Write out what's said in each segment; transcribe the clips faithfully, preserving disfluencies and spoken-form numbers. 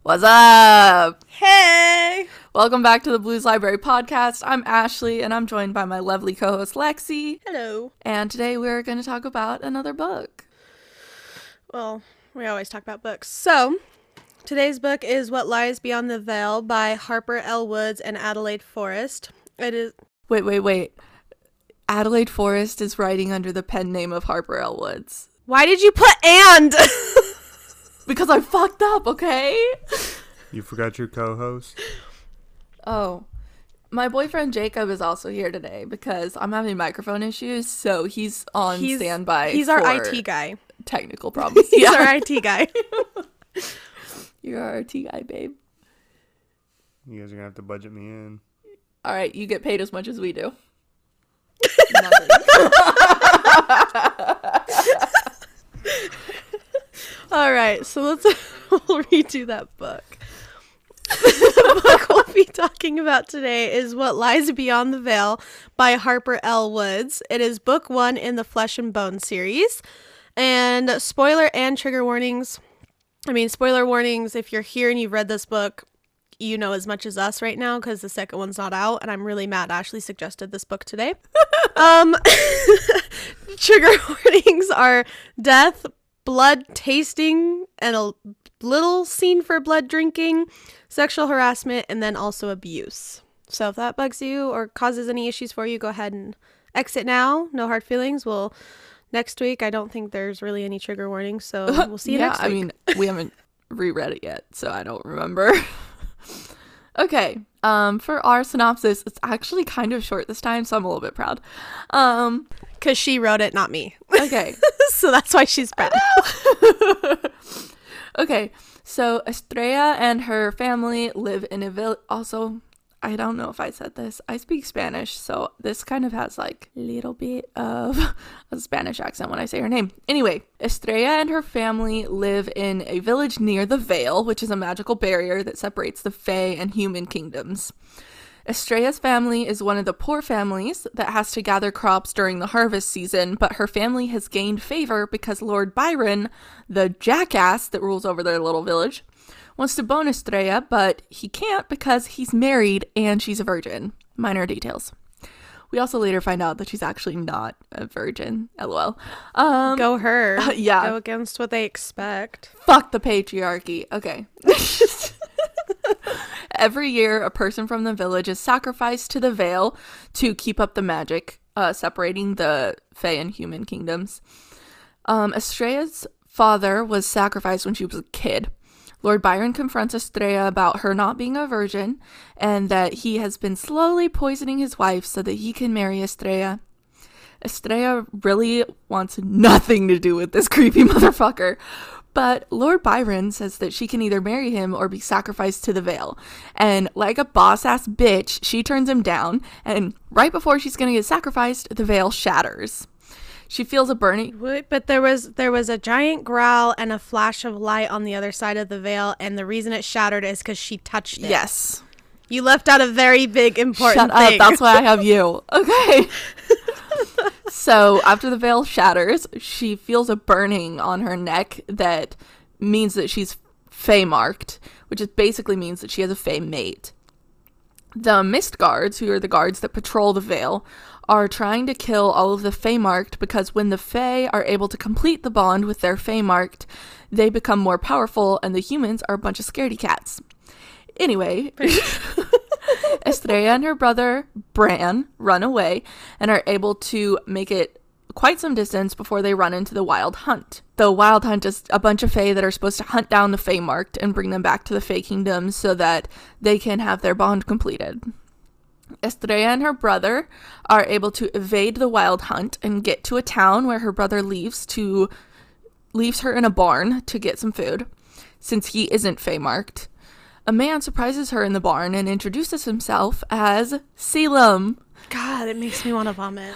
What's up? Hey! Welcome back to the Blues Library podcast. I'm Ashley, and I'm joined by my lovely co-host Lexi. Hello. And today we're going to talk about another book. Well, we always talk about books. So, today's book is What Lies Beyond the Veil by Harper L. Woods and Adelaide Forrest. It is... Wait, wait, wait. Adelaide Forrest is writing under the pen name of Harper L. Woods. Why did you put and? Because I fucked up, okay? You forgot your co-host? Oh. My boyfriend Jacob is also here today because I'm having microphone issues, so he's on he's, standby. He's our I T guy. Technical problems. He's yeah. our I T guy. You're our I T guy, babe. You guys are going to have to budget me in. All right, you get paid as much as we do. All right, so let's we'll redo that book. The book we'll be talking about today is What Lies Beyond the Veil by Harper L. Woods. It is book one in the Flesh and Bone series. And spoiler and trigger warnings. I mean, spoiler warnings, if you're here and you've read this book, you know as much as us right now because the second one's not out. And I'm really mad Ashley suggested this book today. um, Trigger warnings are death, blood tasting, and a little scene for blood drinking, sexual harassment, and then also abuse. So if that bugs you or causes any issues for you, go ahead and exit now. No hard feelings. We'll next week. I don't think there's really any trigger warnings, so we'll see you yeah, next week. I mean, we haven't reread it yet, so I don't remember. Okay, um, for our synopsis, it's actually kind of short this time, so I'm a little bit proud. Um, because she wrote it, not me. Okay. So that's why she's proud. Okay, so Estrella and her family live in a village. Also, I don't know if I said this. I speak Spanish, so this kind of has like a little bit of a Spanish accent when I say her name. Anyway, Estrella and her family live in a village near the Veil, which is a magical barrier that separates the Fae and human kingdoms. Estrella's family is one of the poor families that has to gather crops during the harvest season, but her family has gained favor because Lord Byron, the jackass that rules over their little village, wants to bone Estrella, but he can't because he's married and she's a virgin. Minor details. We also later find out that she's actually not a virgin. LOL. Um, Go her. Uh, yeah. Go against what they expect. Fuck the patriarchy. Okay. Every year, a person from the village is sacrificed to the Veil to keep up the magic, uh, separating the Fae and human kingdoms. Um, Estrella's father was sacrificed when she was a kid. Lord Byron confronts Estrella about her not being a virgin and that he has been slowly poisoning his wife so that he can marry Estrella. Estrella really wants nothing to do with this creepy motherfucker, but Lord Byron says that she can either marry him or be sacrificed to the Veil. And like a boss-ass bitch, she turns him down, and right before she's gonna get sacrificed, the Veil shatters. She feels a burning... Wait, but there was there was a giant growl and a flash of light on the other side of the veil, and the reason it shattered is because she touched it. Yes. You left out a very big, important Shut thing. up, that's why I have you. Okay. So, after the veil shatters, she feels a burning on her neck that means that she's Fae marked, which is basically means that she has a Fae mate. The Mist Guards, who are the guards that patrol the Veil, are trying to kill all of the Fae marked because when the Fae are able to complete the bond with their Fae marked, they become more powerful and the humans are a bunch of scaredy cats. Anyway, Estrella and her brother Bran run away and are able to make it quite some distance before they run into the Wild Hunt. The Wild Hunt is a bunch of Fae that are supposed to hunt down the Fae marked and bring them back to the Fae Kingdom so that they can have their bond completed. Estrella and her brother are able to evade the Wild Hunt and get to a town where her brother leaves to leaves her in a barn to get some food, since he isn't Fae marked. A man surprises her in the barn and introduces himself as Salem. God, it makes me want to vomit.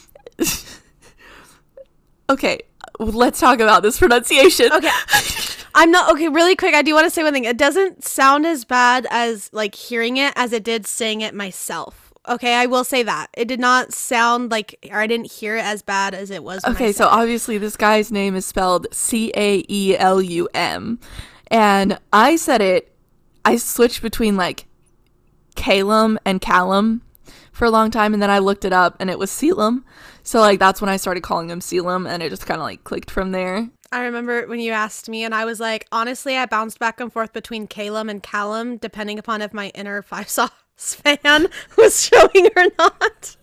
Okay, let's talk about this pronunciation. Okay. I'm not, okay, really quick, I do want to say one thing. It doesn't sound as bad as, like, hearing it as it did saying it myself. Okay, I will say that. It did not sound like, or I didn't hear it as bad as it was when Okay, I so said it. obviously this guy's name is spelled C A E L U M. And I said it I switched between like Calum and Callum for a long time, and then I looked it up and it was Selim. So like that's when I started calling him Selim, and it just kind of like clicked from there. I remember when you asked me, and I was like, honestly, I bounced back and forth between Calum and Callum, depending upon if my inner Five Sauce fan was showing or not.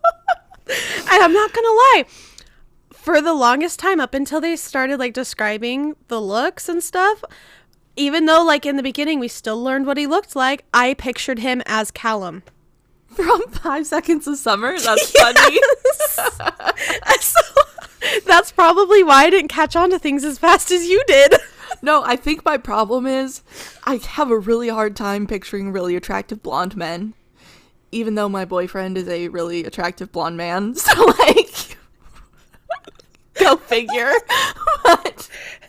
And I'm not gonna lie, for the longest time, up until they started like describing the looks and stuff, even though like in the beginning we still learned what he looked like, I pictured him as Callum. From Five Seconds of Summer? That's funny. So, that's probably why I didn't catch on to things as fast as you did. No, I think my problem is I have a really hard time picturing really attractive blonde men, even though my boyfriend is a really attractive blonde man. So, like, go figure. but,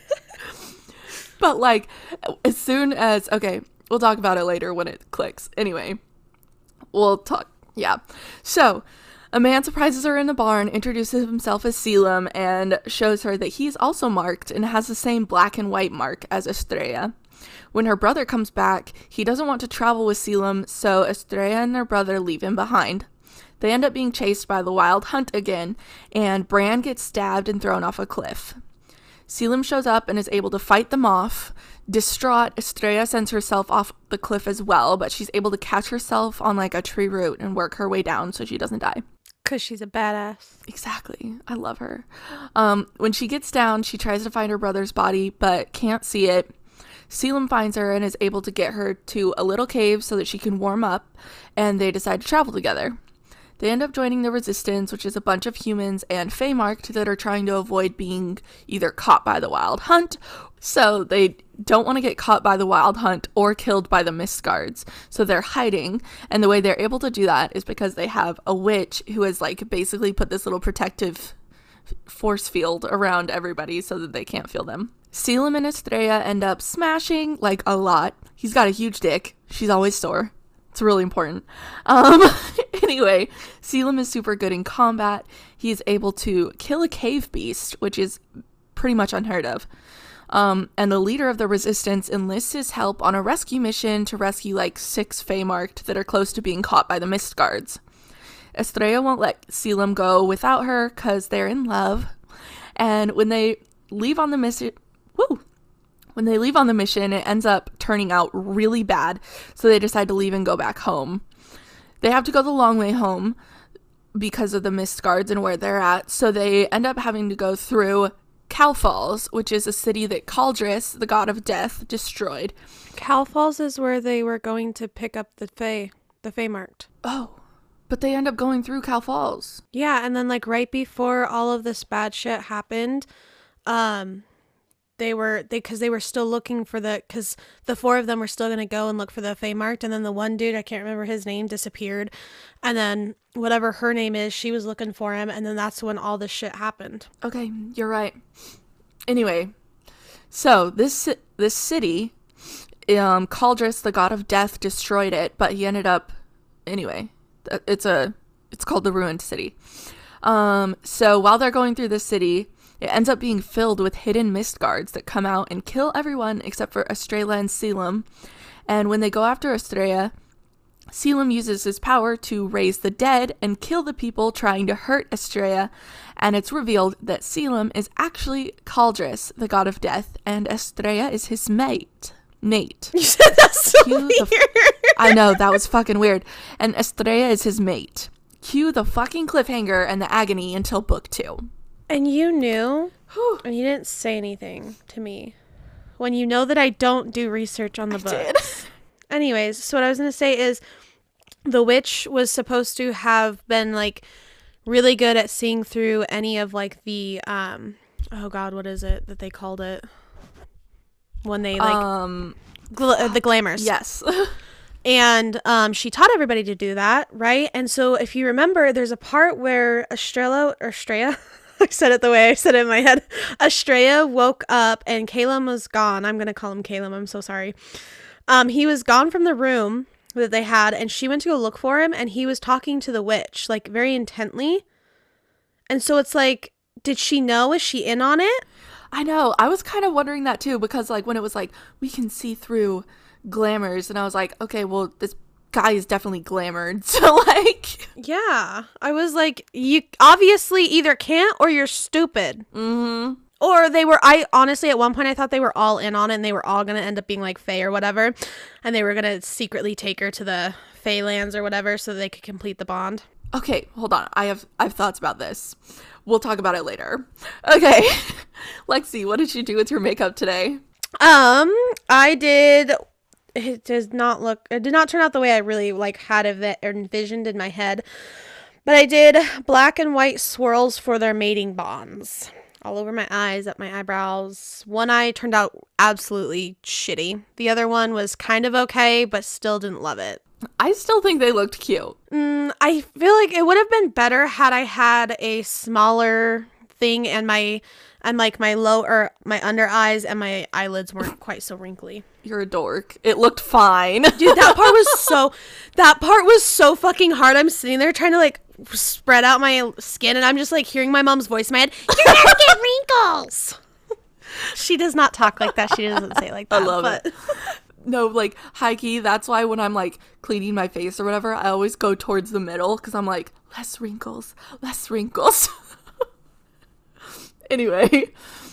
but, like, as soon as, okay, we'll talk about it later when it clicks. Anyway, we'll talk, yeah. So, a man surprises her in the barn, introduces himself as Selim, and shows her that he's also marked and has the same black and white mark as Estrella. When her brother comes back, he doesn't want to travel with Selim, so Estrella and their brother leave him behind. They end up being chased by the wild hunt again, and Bran gets stabbed and thrown off a cliff. Selim shows up and is able to fight them off. Distraught, Estrella sends herself off the cliff as well, but she's able to catch herself on like a tree root and work her way down so she doesn't die. Because she's a badass. Exactly. I love her. Um, when she gets down, she tries to find her brother's body, but can't see it. Selim finds her and is able to get her to a little cave so that she can warm up, and they decide to travel together. They end up joining the Resistance, which is a bunch of humans and Feymarked that are trying to avoid being either caught by the Wild Hunt, so they don't want to get caught by the Wild Hunt or killed by the Mistguards, so they're hiding, and the way they're able to do that is because they have a witch who has like basically put this little protective force field around everybody so that they can't feel them. Selim and Estrella end up smashing, like, a lot. He's got a huge dick. She's always sore. It's really important. Um, anyway, Selim is super good in combat. He's able to kill a cave beast, which is pretty much unheard of. Um, and the leader of the Resistance enlists his help on a rescue mission to rescue, like, six Feymarked that are close to being caught by the Mistguards. Estrella won't let Selim go without her because they're in love. And when they leave on the mission... Woo! When they leave on the mission, it ends up turning out really bad, so they decide to leave and go back home. They have to go the long way home because of the Mistguards and where they're at, so they end up having to go through Cal Falls, which is a city that Caldris, the god of death, destroyed. Cal Falls is where they were going to pick up the Fey, the Feymarked. Oh, but they end up going through Cal Falls. Yeah, and then like right before all of this bad shit happened, um... They were, they, because they were still looking for the, because the four of them were still going to go and look for the Feymarked, and then the one dude, I can't remember his name, disappeared, and then whatever her name is, she was looking for him, and then that's when all this shit happened. Okay, you're right. Anyway, so this this city, um, Caldris, the god of death, destroyed it, but he ended up, anyway, it's a, it's called the Ruined City. Um, so while they're going through this city, it ends up being filled with hidden Mistguards that come out and kill everyone except for Estrella and Selim. And when they go after Estrella, Selim uses his power to raise the dead and kill the people trying to hurt Estrella. And it's revealed that Selim is actually Caldris, the god of death, and Estrella is his mate. Mate. You said that's so Cue weird. The f- I know, that was fucking weird. And Estrella is his mate. Cue the fucking cliffhanger and the agony until book two. And you knew, and you didn't say anything to me, when you know that I don't do research on the I books. did. Anyways, so what I was going to say is the witch was supposed to have been, like, really good at seeing through any of, like, the, um, oh, God, what is it that they called it? When they, like, Um, gl- the glamours. yes. And um, she taught everybody to do that, right? And so if you remember, there's a part where Estrella, or Estrella... I said it the way I said it in my head. Estrella woke up and Calum was gone. I'm going to call him Calum. I'm so sorry. Um, he was gone from the room that they had, and she went to go look for him, and he was talking to the witch, like, very intently. And so it's like, did she know? Is she in on it? I know. I was kind of wondering that too, because like when it was like, we can see through glamours, and I was like, okay, well, this guy is definitely glamored. So, like, Yeah. I was like, you obviously either can't or you're stupid. mm-hmm. Or they were, I honestly, at one point, I thought they were all in on it and they were all going to end up being like Fae or whatever. And they were going to secretly take her to the Fae lands or whatever so they could complete the bond. Okay, hold on. I have I have thoughts about this. We'll talk about it later. Okay. Lexi, what did you do with your makeup today? Um, I did, it does not look, it did not turn out the way I really like had it envisioned in my head. But I did black and white swirls for their mating bonds. All over my eyes, up my eyebrows. One eye turned out absolutely shitty. The other one was kind of okay, but still didn't love it. I still think they looked cute. Mm, I feel like it would have been better had I had a smaller thing and my and like my lower my under eyes and my eyelids weren't quite so wrinkly. You're a dork. It looked fine. Dude, that part was so that part was so fucking hard. I'm sitting there trying to like spread out my skin and I'm just like hearing my mom's voice in my head. You're gonna get wrinkles. She does not talk like that. She doesn't say it like that. I love but it. No, like, high key, that's why when I'm, like, cleaning my face or whatever, I always go towards the middle, because I'm like, less wrinkles, less wrinkles. Anyway,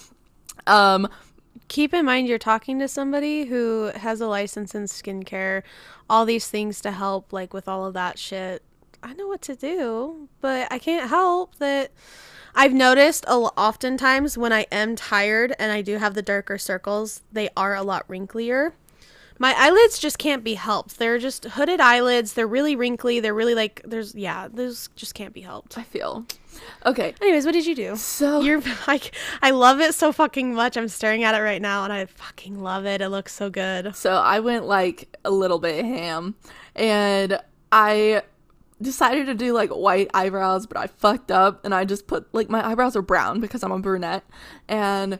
um, keep in mind you're talking to somebody who has a license in skincare, all these things to help, like, with all of that shit. I know what to do, but I can't help that I've noticed a l- oftentimes when I am tired and I do have the darker circles, they are a lot wrinklier. My eyelids just can't be helped. They're just hooded eyelids. They're really wrinkly. They're really like, there's, yeah, those just can't be helped. I feel. Okay. Anyways, what did you do? So. You're like, I love it so fucking much. I'm staring at it right now and I fucking love it. It looks so good. So I went like a little bit ham and I decided to do like white eyebrows, but I fucked up and I just put like my eyebrows are brown because I'm a brunette and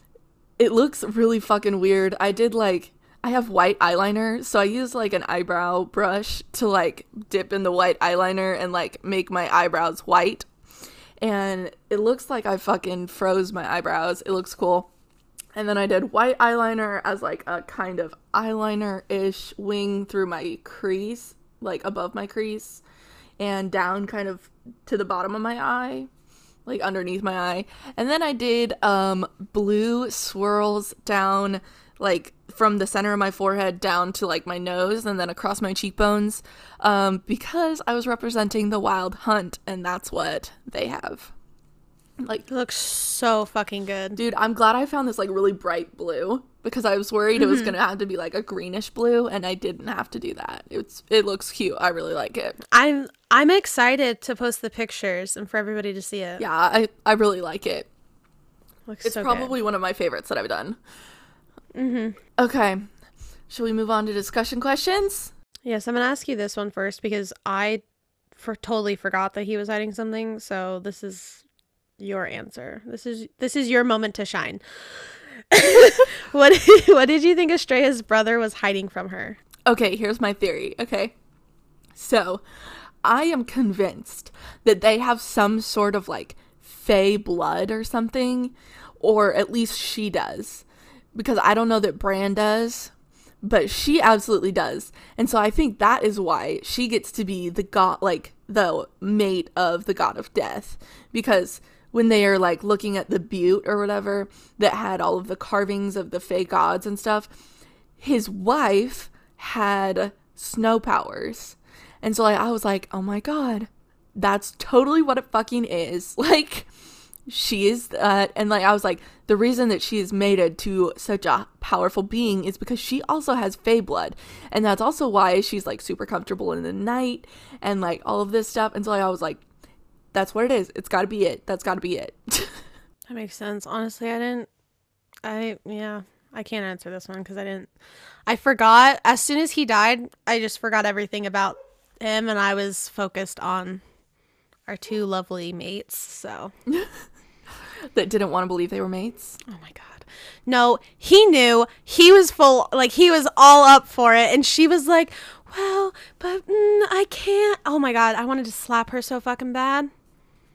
it looks really fucking weird. I did like, I have white eyeliner, so I use like an eyebrow brush to like dip in the white eyeliner and like make my eyebrows white. And it looks like I fucking froze my eyebrows. It looks cool. And then I did white eyeliner as like a kind of eyeliner-ish wing through my crease, like above my crease, and down kind of to the bottom of my eye, like underneath my eye. And then I did um, blue swirls down like from the center of my forehead down to like my nose and then across my cheekbones um, because I was representing the Wild Hunt and that's what they have. Like, it looks so fucking good. Dude, I'm glad I found this like really bright blue because I was worried mm-hmm. it was going to have to be like a greenish blue and I didn't have to do that. It's it looks cute. I really like it. I'm I'm excited to post the pictures and for everybody to see it. Yeah, I, I really like it. Looks it's so probably good. One of my favorites that I've done. Mm-hmm. Okay. Should we move on to discussion questions? Yes, I'm going to ask you this one first because I for totally forgot that he was hiding something. So this is your answer. This is this is your moment to shine. what what did you think Estrella's brother was hiding from her? Okay, here's my theory. Okay. So, I am convinced that they have some sort of like Fae blood or something, or at least she does. Because I don't know that Bran does, but she absolutely does. And so I think that is why she gets to be the god, like the mate of the god of death. Because when they are like looking at the butte or whatever that had all of the carvings of the Fae gods and stuff, his wife had snow powers. And so like, I was like, oh my god, that's totally what it fucking is. Like, she is that. And like, I was like, the reason that she is mated to such a powerful being is because she also has Fae blood. And that's also why she's like super comfortable in the night and like all of this stuff. And so like, I was like, that's what it is. It's gotta be it. That's gotta be it. That makes sense. Honestly, I didn't, I, yeah, I can't answer this one because I didn't, I forgot. As soon as he died, I just forgot everything about him and I was focused on our two lovely mates, so. That didn't want to believe they were mates. Oh my god. No, he knew. He was full, like, he was all up for it. And she was like, well, but mm, I can't. Oh my god, I wanted to slap her so fucking bad.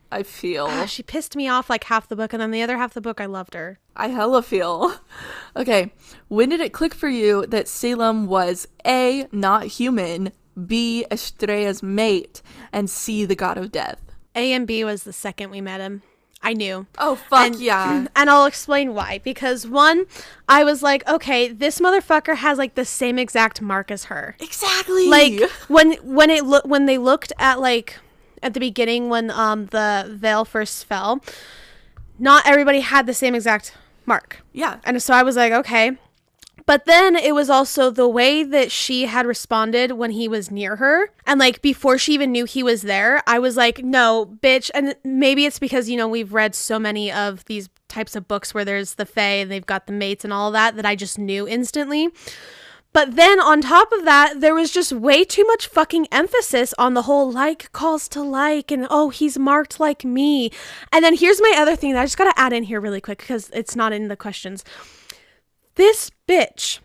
I feel. Ah, she pissed me off like half the book, and then the other half of the book, I loved her. I hella feel. Okay, when did it click for you that Salem was A, not human, B, Estrella's mate, and C, the god of death? A and B was the second we met him. I knew. Oh, fuck and, yeah. And I'll explain why. Because one, I was like, okay, this motherfucker has like the same exact mark as her. Exactly. Like when when it lo- when they looked at like at the beginning when um the veil first fell, not everybody had the same exact mark. Yeah. And so I was like, okay. But then it was also the way that she had responded when he was near her. And like before she even knew he was there, I was like, no, bitch. And maybe it's because, you know, we've read so many of these types of books where there's the fae and they've got the mates and all of that, that I just knew instantly. But then on top of that, there was just way too much fucking emphasis on the whole like calls to like and oh, he's marked like me. And then here's my other thing that I just got to add in here really quick because it's not in the questions. This bitch,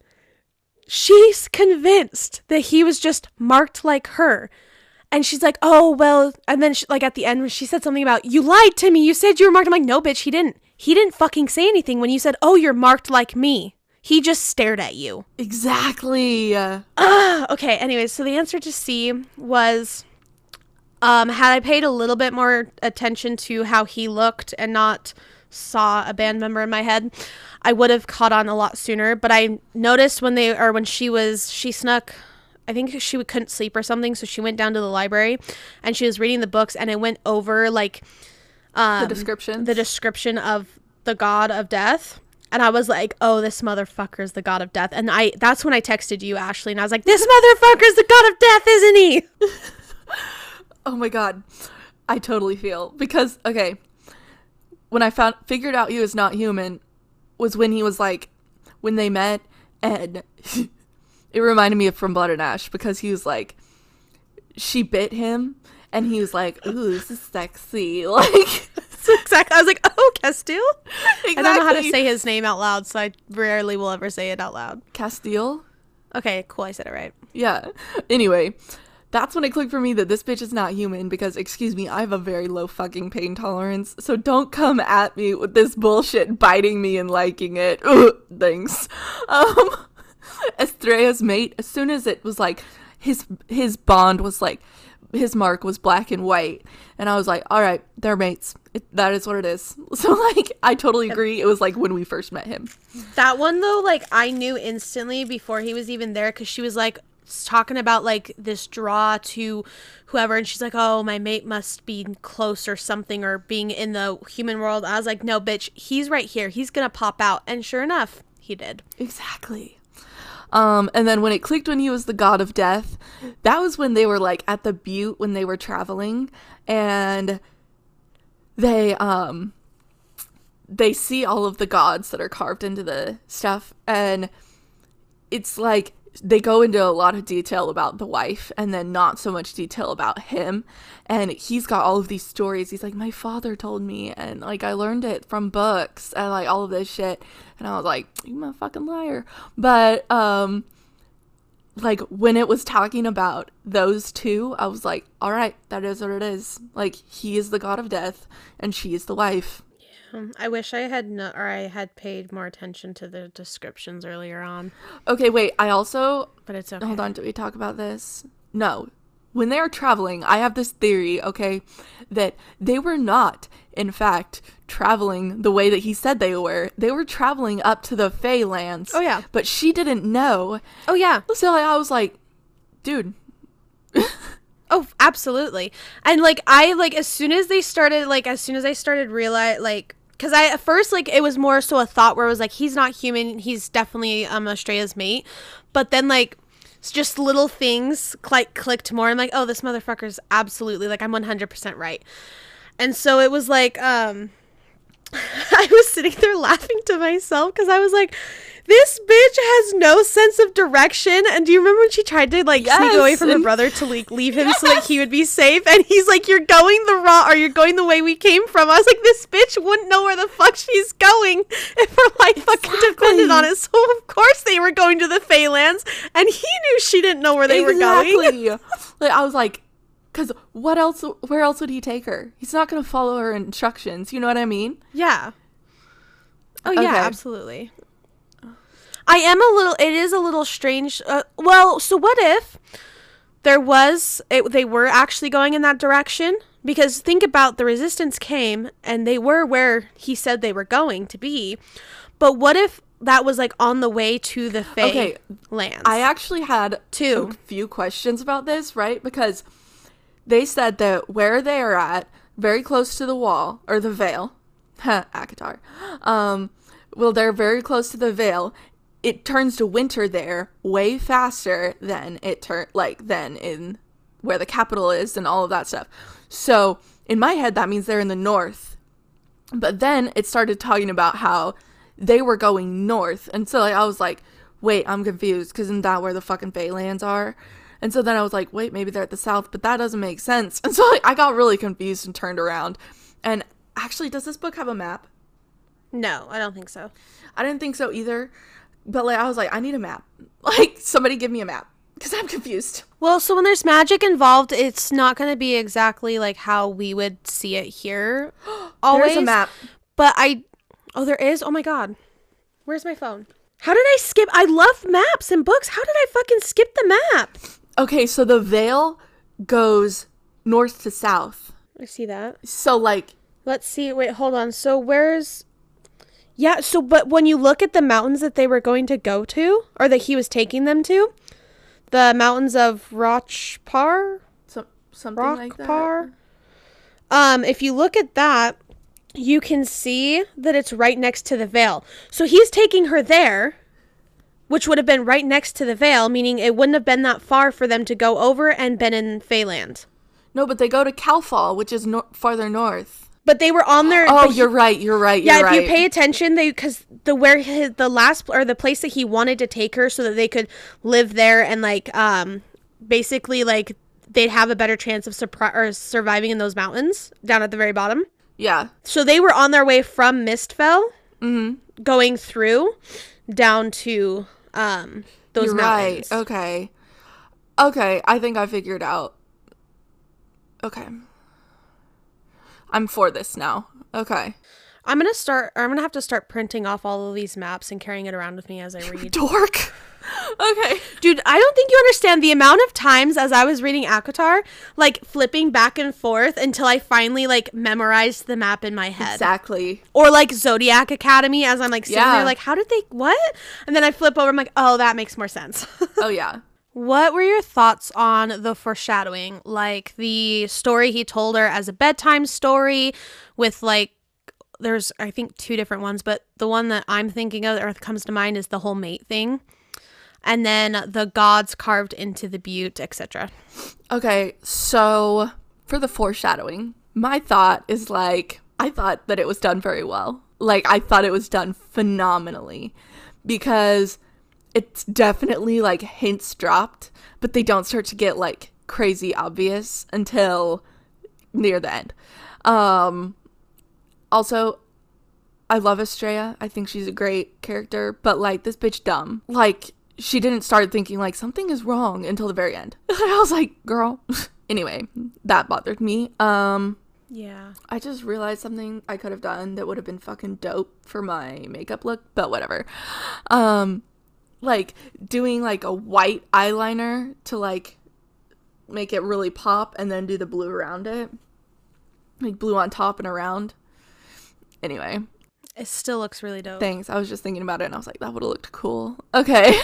she's convinced that he was just marked like her. And she's like, oh, well, and then she, like at the end, she said something about, you lied to me. You said you were marked. I'm like, no, bitch, he didn't. He didn't fucking say anything when you said, oh, you're marked like me. He just stared at you. Exactly. Uh, okay, anyways, so the answer to C was, um, had I paid a little bit more attention to how he looked and not saw a band member in my head, I would have caught on a lot sooner. But I noticed when they, or when she was, she snuck, I think she couldn't sleep or something, so she went down to the library and she was reading the books, and it went over like um, the description, the description of the god of death. And I was like, oh, this motherfucker is the god of death. And I that's when I texted you, Ashley, and I was like, this motherfucker is the god of death, isn't he? Oh my god. I totally feel. Because, okay, when I found figured out he was not human was when he was like, when they met, and it reminded me of From Blood and Ash, because he was like, she bit him, and he was like, ooh, this is sexy. Like, exactly. I was like, oh, Castile? exactly. I don't know how to say his name out loud, so I rarely will ever say it out loud. Castile? Okay, cool, I said it right. Yeah. Anyway, that's when it clicked for me that this bitch is not human, because, excuse me, I have a very low fucking pain tolerance, so don't come at me with this bullshit biting me and liking it. Ugh, thanks. Um, Estrella's mate, as soon as it was like, his his bond was like, his mark was black and white, and I was like, all right, they're mates. It, that is what it is. So, like, I totally agree. It was like when we first met him. That one, though, like, I knew instantly before he was even there, because she was like talking about like this draw to whoever, and she's like, oh, my mate must be close or something, or being in the human world. I was like, no, bitch, he's right here, he's gonna pop out. And sure enough, he did. Exactly. Um and then when it clicked when he was the god of death, that was when they were like at the butte when they were traveling, and they um they see all of the gods that are carved into the stuff, and it's like they go into a lot of detail about the wife and then not so much detail about him. And he's got all of these stories. He's like, my father told me, and like I learned it from books, and like all of this shit. And I was like, you a fucking liar. But um like when it was talking about those two, I was like, all right, that is what it is. Like, he is the god of death and she is the wife. Um, I wish I had no, or I had paid more attention to the descriptions earlier on. Okay, wait, I also... But it's okay. Hold on, did we talk about this? No. When they are traveling, I have this theory, okay, that they were not, in fact, traveling the way that he said they were. They were traveling up to the Fae lands. Oh, yeah. But she didn't know. Oh, yeah. So I was like, dude... Oh, absolutely. And like I like as soon as they started like as soon as I started realize like because I at first like it was more so a thought where it was like, he's not human, he's definitely um Estrella's mate. But then like it's just little things like clicked more. I'm like, oh, this motherfucker's absolutely like I'm one hundred percent right. And so it was like um I was sitting there laughing to myself because I was like, this bitch has no sense of direction. And do you remember when she tried to like yes, sneak away from her and- brother to like leave him yes. so that he would be safe? And he's like, you're going the wrong, or you're going the way we came from. I was like, this bitch wouldn't know where the fuck she's going if her life Exactly. fucking depended on it. So of course they were going to the Fae lands, and he knew she didn't know where they exactly. were going. Like, I was like, Because what else? Where else would he take her? He's not going to follow her instructions. You know what I mean? Yeah. Oh, yeah, Okay. absolutely. I am a little, it is a little strange. Uh, well, so what if there was, it, they were actually going in that direction? Because think about the resistance came and they were where he said they were going to be. But what if that was like on the way to the Fae Okay, lands? I actually had Two. a few questions about this, right? Because they said that where they are at, very close to the wall, or the veil, Akatar, um, well, they're very close to the veil. It turns to winter there way faster than it turn like than in where the capital is and all of that stuff. So in my head, that means they're in the north. But then it started talking about how they were going north, and so like, I was like, wait, I'm confused, because isn't that where the fucking Feylands are? And so then I was like, wait, maybe they're at the south, but that doesn't make sense. And so like, I got really confused and turned around. And actually, does this book have a map? No, I don't think so. I didn't think so either. But like, I was like, I need a map. Like, somebody give me a map, because I'm confused. Well, so when there's magic involved, it's not going to be exactly like how we would see it here. Always. There's a map. But I, oh, there is? Oh my God. Where's my phone? How did I skip? I love maps and books. How did I fucking skip the map? Okay, so the veil goes north to south. I see that. So like, Let's see. Wait, hold on. So where's, yeah, so, but when you look at the mountains that they were going to go to, or that he was taking them to, the mountains of Rochpar? so, something like that. Rockpar? Um, if you look at that, you can see that it's right next to the veil. So he's taking her there, which would have been right next to the veil, meaning it wouldn't have been that far for them to go over and been in Feyland. No, but they go to Calfall, which is nor- farther north. But they were on their. Oh, but he- you're right. You're right. You're Yeah, right. if you pay attention, they because the where his the last or the place that he wanted to take her so that they could live there and like um basically like they'd have a better chance of surpri- or surviving in those mountains down at the very bottom. Yeah. So they were on their way from Mistfell, Mm-hmm. going through down to um those You're mountains. right. Okay. Okay. I think I figured out. Okay. I'm for this now. Okay. I'm gonna start. Or I'm gonna have to start printing off all of these maps and carrying it around with me as I read. Dork. Okay. Dude, I don't think you understand the amount of times as I was reading Akatar, like flipping back and forth until I finally like memorized the map in my head. Exactly. Or like Zodiac Academy as I'm like sitting Yeah. there like, how did they, what? And then I flip over, I'm like, oh, that makes more sense. Oh, yeah. What were your thoughts on the foreshadowing? Like the story he told her as a bedtime story with like, there's I think two different ones, but the one that I'm thinking of or comes to mind is the whole mate thing. And then the gods carved into the butte, et cetera. Okay, so for the foreshadowing, my thought is like, I thought that it was done very well. Like, I thought it was done phenomenally because it's definitely like hints dropped, but they don't start to get like crazy obvious until near the end. Um, also, I love Estrella. I think she's a great character, but like this bitch dumb. Like, she didn't start thinking like something is wrong until the very end. I was like, girl. Anyway, that bothered me. Um, Yeah. I just realized something I could have done that would have been fucking dope for my makeup look, but whatever. Um, like doing like a white eyeliner to like make it really pop and then do the blue around it. Like blue on top and around. Anyway. It still looks really dope. Thanks. I was just thinking about it and I was like, that would have looked cool. Okay.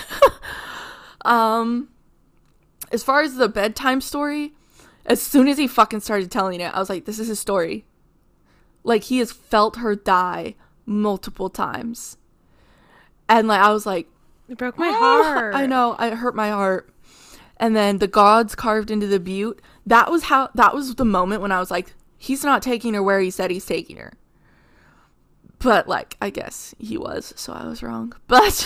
um, as far as the bedtime story, as soon as he fucking started telling it, I was like, this is his story. Like, he has felt her die multiple times. And like, I was like, It broke my "Oh," heart. I know. It hurt my heart. And then the gods carved into the butte. That was how, that was the moment when I was like, he's not taking her where he said he's taking her. But, like, I guess he was, so I was wrong. But,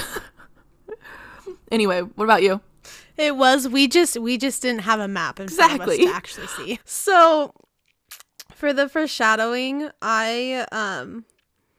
anyway, what about you? It was, we just, we just didn't have a map in front of us Exactly. to actually see. So, for the foreshadowing, I, um,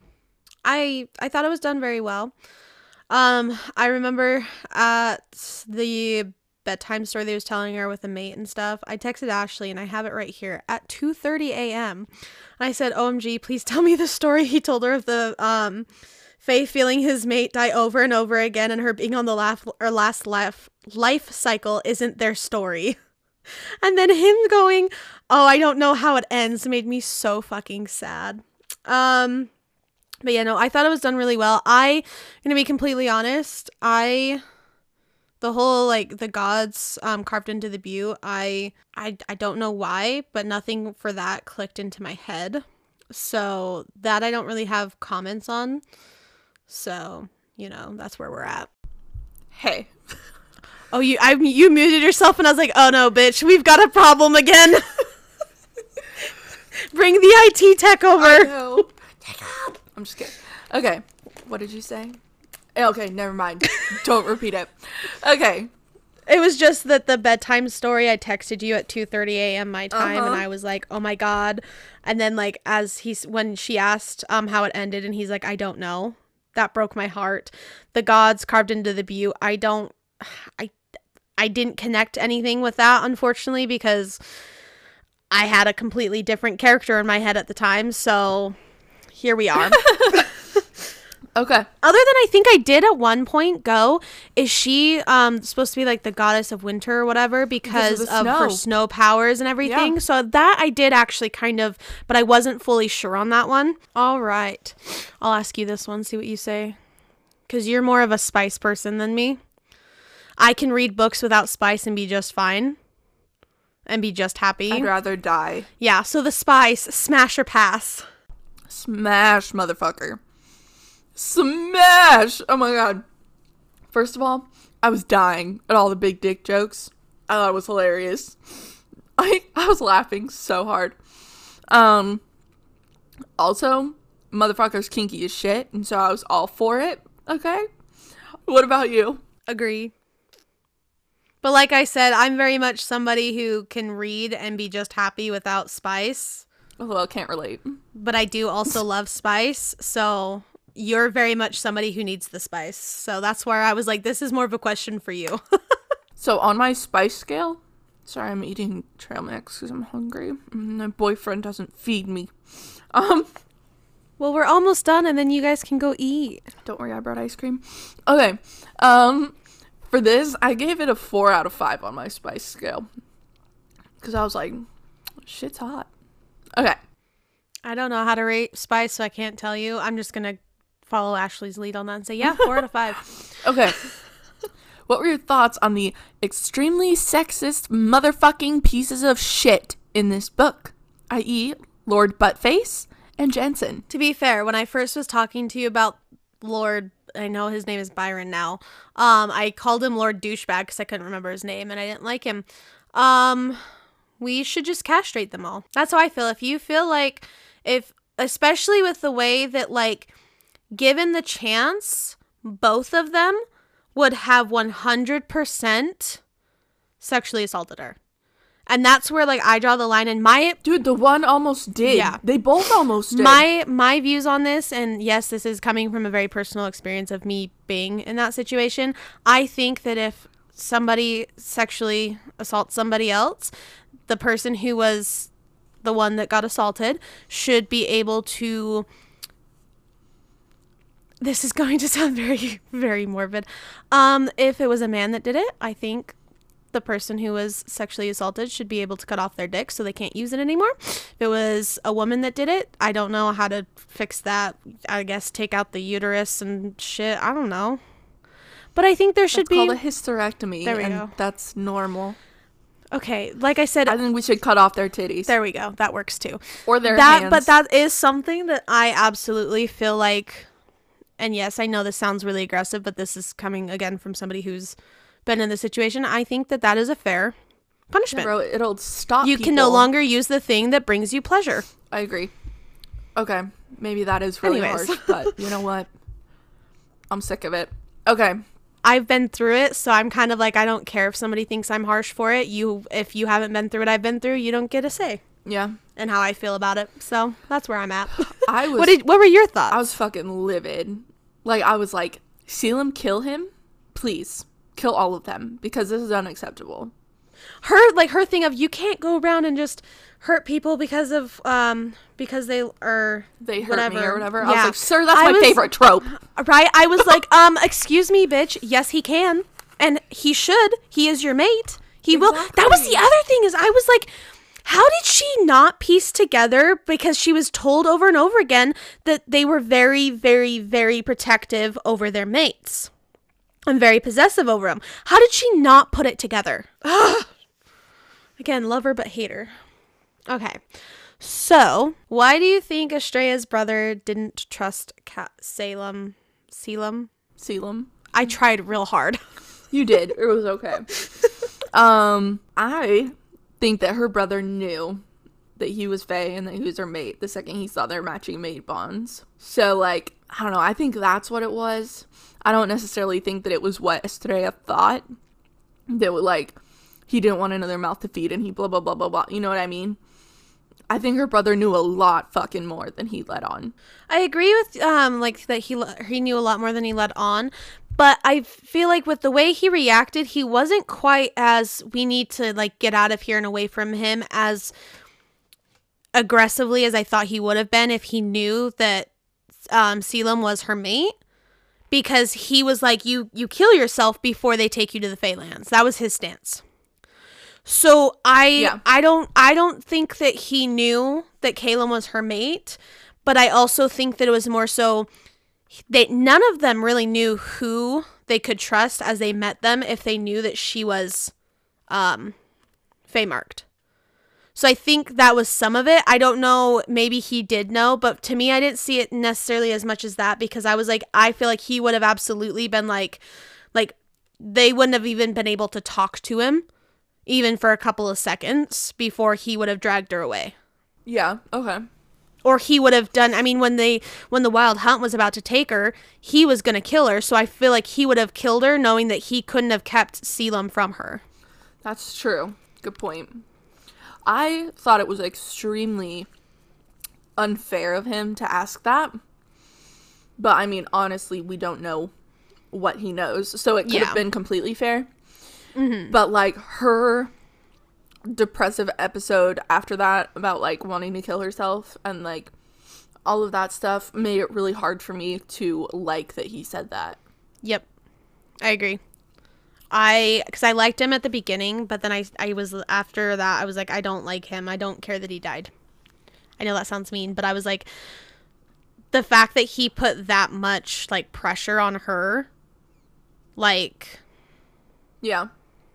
I, I thought it was done very well. Um, I remember at the bedtime story that he was telling her with a mate and stuff, I texted Ashley, and I have it right here, at two thirty a.m. I said, O M G, please tell me the story he told her of the um Faye feeling his mate die over and over again, and her being on the laugh, or last life, life cycle isn't their story. And then him going, oh, I don't know how it ends, made me so fucking sad. Um, but yeah, no, I thought it was done really well. I, gonna be completely honest, I, the whole, like, the gods um, carved into the butte, I, I, I don't know why, but nothing for that clicked into my head. So that I don't really have comments on. So, you know, that's where we're at. Hey. Oh, you I you muted yourself, and I was like, oh no, bitch, we've got a problem again. Bring the I T tech over. I know. Take up. I'm just kidding. Okay. What did you say? Okay, never mind. Don't repeat it. Okay. It was just that the bedtime story, I texted you at two thirty a.m. my time, Uh-huh. and I was like, oh my God. And then, like, as he's, when she asked um how it ended, and he's like, I don't know. That broke my heart. The gods carved into the butte. I don't, I, I didn't connect anything with that, unfortunately, because I had a completely different character in my head at the time. So here we are. Okay. Other than I think I did at one point go, is she um supposed to be like the goddess of winter or whatever because, Because of of, the her snow. snow powers and everything? Yeah. So that I did actually kind of, but I wasn't fully sure on that one. All right. I'll ask you this one, see what you say. Because you're more of a spice person than me. I can read books without spice and be just fine. And be just happy. I'd rather die. Yeah, so the spice, smash or pass. Smash, motherfucker. Smash! Oh my god. First of all, I was dying at all the big dick jokes. I thought it was hilarious. I I was laughing so hard. Um. Also, motherfucker's kinky as shit, and so I was all for it. Okay. What about you? Agree. But like I said, I'm very much somebody who can read and be just happy without spice. Although I can't relate. But I do also love spice. So you're very much somebody who needs the spice. So that's where I was like, this is more of a question for you. So on my spice scale, sorry, I'm eating trail mix because I'm hungry. My boyfriend doesn't feed me. Um, Well, we're almost done, and then you guys can go eat. don't worry, I brought ice cream. Okay, um, for this, I gave it a four out of five on my spice scale because I was like, shit's hot. Okay, I don't know how to rate spice, so I can't tell you. I'm just going to follow Ashley's lead on that and say, yeah, four out of five. okay. What were your thoughts on the extremely sexist motherfucking pieces of shit in this book, that is. Lord Buttface and Jensen? To be fair, when I first was talking to you about Lord, I know his name is Byron now, um, I called him Lord Douchebag because I couldn't remember his name and I didn't like him. Um, we should just castrate them all. That's how I feel. If you feel like, if, especially with the way that, like, given the chance, both of them would have one hundred percent sexually assaulted her. And that's where, like, I draw the line. And my Dude, the one almost did. Yeah. They both almost did. my my views on this, and yes, this is coming from a very personal experience of me being in that situation. I think that if somebody sexually assaults somebody else, the person who was the one that got assaulted should be able to. This is going to sound very, very morbid. Um, if it was a man that did it, I think the person who was sexually assaulted should be able to cut off their dick so they can't use it anymore. If it was a woman that did it, I don't know how to fix that. I guess take out the uterus and shit. I don't know. But I think there should That's be... called a hysterectomy. There we and go. That's normal. Okay, like I said... I think we should cut off their titties. There we go. That works too. Or their that, hands. But that is something that I absolutely feel like... And yes, I know this sounds really aggressive, but this is coming again from somebody who's been in the situation. I think that that is a fair punishment. Yeah, bro, it'll stop you people. can no longer use the thing that brings you pleasure. I agree. Okay, maybe that is really Anyways. harsh, but you know what? I'm sick of it. Okay. I've been through it, so I'm kind of like, I don't care if somebody thinks I'm harsh for it. You, if you haven't been through what I've been through, you don't get a say Yeah. in how I feel about it. So that's where I'm at. I was what did? What were your thoughts? I was fucking livid. Like, I was like, seal him, kill him, please. kill all of them because this is unacceptable. Her, like, her thing of you can't go around and just hurt people because of, um, because they are, They hurt whatever. me or whatever. Yeah. I was like, sir, that's I my was- favorite trope. Right? I was like, um, excuse me, bitch. Yes, he can. And he should. He is your mate. He will. That was the Exactly. other thing is I was like, how did she not piece together, because she was told over and over again that they were very, very, very protective over their mates and very possessive over them. How did she not put it together? Again, love her but hate her. Okay. So, why do you think Estrella's brother didn't trust Ca- Salem? Salem? Selim. I tried real hard. You did. It was okay. um, I think that her brother knew that he was Fae and that he was her mate the second he saw their matching mate bonds. So, like, I don't know. I think that's what it was. I don't necessarily think that it was what Estrella thought. That, like, he didn't want another mouth to feed and he blah, blah, blah, blah, blah. You know what I mean? I think her brother knew a lot fucking more than he let on. I agree with um like that he le- he knew a lot more than he let on, but I feel like with the way he reacted, he wasn't quite as we need to like get out of here and away from him as aggressively as I thought he would have been if he knew that um Selim was her mate, because he was like, you you kill yourself before they take you to the Feylands. That was his stance. So I Yeah. I don't I don't think that he knew that Caleb was her mate, but I also think that it was more so they none of them really knew who they could trust as they met them if they knew that she was um Fae marked. So I think that was some of it. I don't know, maybe he did know, but to me I didn't see it necessarily as much as that, because I was like, I feel like he would have absolutely been like like they wouldn't have even been able to talk to him even for a couple of seconds before he would have dragged her away. Yeah, okay. Or he would have done, I mean, when they, when the Wild Hunt was about to take her, he was going to kill her. So I feel like he would have killed her knowing that he couldn't have kept Selim from her. That's true. Good point. I thought it was extremely unfair of him to ask that. But, I mean, honestly, we don't know what he knows. So it could Yeah. have been completely fair. Mm-hmm. But, like, her depressive episode after that about, like, wanting to kill herself and, like, all of that stuff made it really hard for me to like that he said that. Yep. I agree. I, because I liked him at the beginning, but then I, I was, after that, I was like, I don't like him. I don't care that he died. I know that sounds mean, but I was like, the fact that he put that much, like, pressure on her, like... Yeah.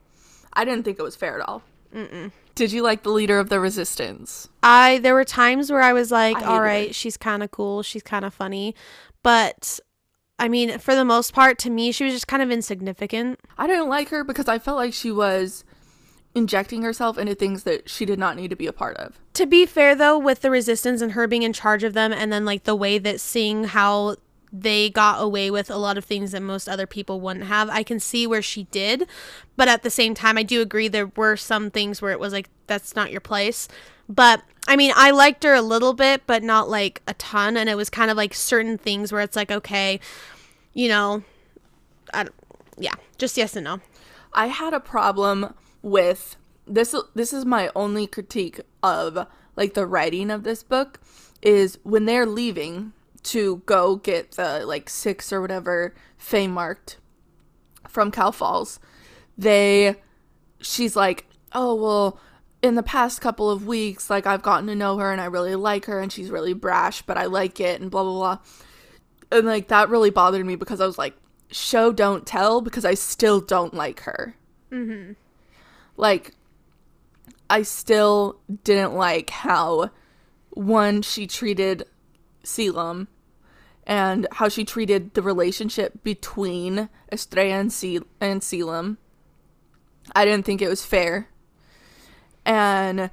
I didn't think it was fair at all. Mm-mm. Did you like the leader of the resistance? I there were times where I was like, I hated all right, her. she's kind of cool, she's kind of funny, but I mean, for the most part, to me, she was just kind of insignificant. I didn't like her because I felt like she was injecting herself into things that she did not need to be a part of. To be fair, though, with the resistance and her being in charge of them, and then like the way that seeing how they got away with a lot of things that most other people wouldn't have, I can see where she did, but at the same time, I do agree there were some things where it was like, that's not your place. But I mean, I liked her a little bit, but not like a ton, and it was kind of like certain things where it's like, okay, you know, I, yeah, just yes and no. I had a problem with this. This is my only critique of like the writing of this book is when they're leaving to go get the like six or whatever Fae marked from Cal Falls. They, she's like, oh, well, in the past couple of weeks, like I've gotten to know her and I really like her and she's really brash, but I like it and blah, blah, blah. And like that really bothered me because I was like, show, don't tell, because I still don't like her. Mm-hmm. Like, I still didn't like how, one, she treated Selim and how she treated the relationship between Estrella and, Se- and Selim. I didn't think it was fair. And,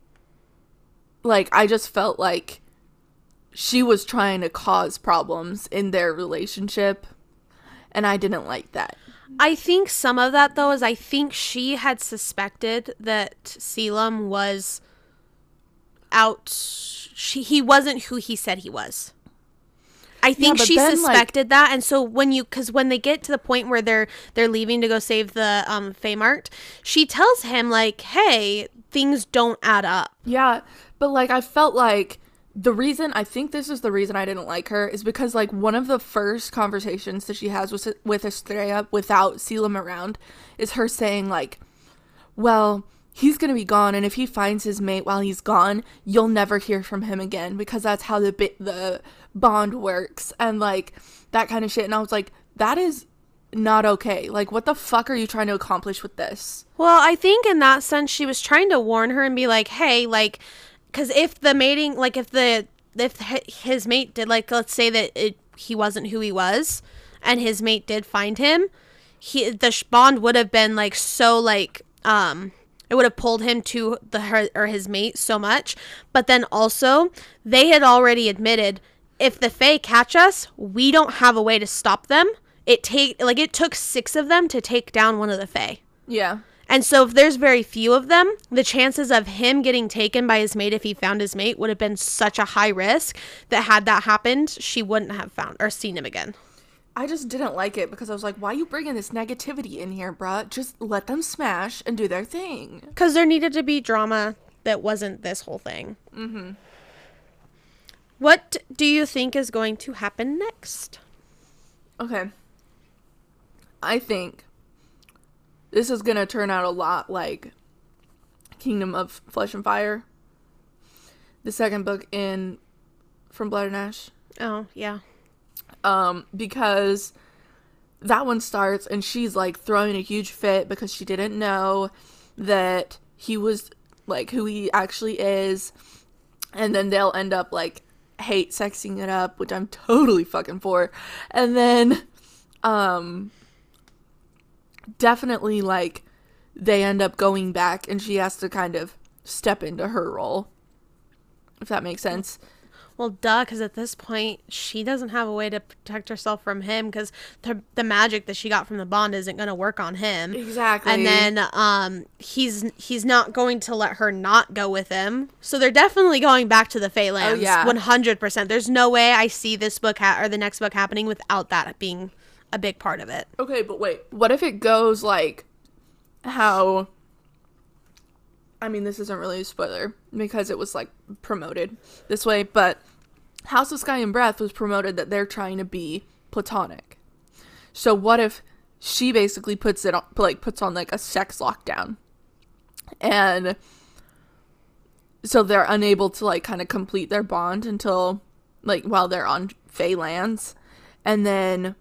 like, I just felt like she was trying to cause problems in their relationship, and I didn't like that. I think some of that, though, is I think she had suspected that Selim was out. She, he wasn't who he said he was. I think but she then, like- suspected that, and so when you, because when they get to the point where they're they're leaving to go save the um Feymarked, she tells him like, "Hey, things don't add up." Yeah, but like I felt like the reason I think this is the reason I didn't like her is because like one of the first conversations that she has with with Estrella without Selim around is her saying like, "Well, he's gonna be gone, and if he finds his mate while he's gone, you'll never hear from him again because that's how the bi- the bond works," and like that kind of shit. And I was like, that is not okay. Like, what the fuck are you trying to accomplish with this? Well, I think in that sense, she was trying to warn her and be like, "Hey, like, because if the mating, like, if the if his mate did, like, let's say that it, he wasn't who he was, and his mate did find him, he the sh- bond would have been like so like um." It would have pulled him to the her, or his mate so much. But then also, they had already admitted, if the Fae catch us, we don't have a way to stop them. It take like it took six of them to take down one of the Fae. Yeah. And so if there's very few of them, the chances of him getting taken by his mate if he found his mate would have been such a high risk that had that happened, she wouldn't have found or seen him again. I just didn't like it because I was like, why are you bringing this negativity in here, bruh? Just let them smash and do their thing. Because there needed to be drama that wasn't this whole thing. Mm-hmm. What do you think is going to happen next? Okay. I think this is going to turn out a lot like Kingdom of Flesh and Fire. The second book in From Blood and Ash. Oh, yeah. Um, because that one starts and she's like throwing a huge fit because she didn't know that he was like who he actually is. And then they'll end up like hate sexing it up, which I'm totally fucking for. And then, um, definitely like they end up going back and she has to kind of step into her role. If that makes sense. Well, duh, because at this point, she doesn't have a way to protect herself from him because the, the magic that she got from the bond isn't going to work on him. Exactly. And then um, he's he's not going to let her not go with him. So they're definitely going back to the Feylands. Oh, yeah. one hundred percent. There's no way I see this book ha- or the next book happening without that being a big part of it. Okay, but wait. What if it goes like how... I mean, this isn't really a spoiler because it was like promoted this way, but House of Sky and Breath was promoted that they're trying to be platonic. So what if she basically puts it on, like puts on like a sex lockdown, and so they're unable to like kind of complete their bond until like while they're on Fey lands, and then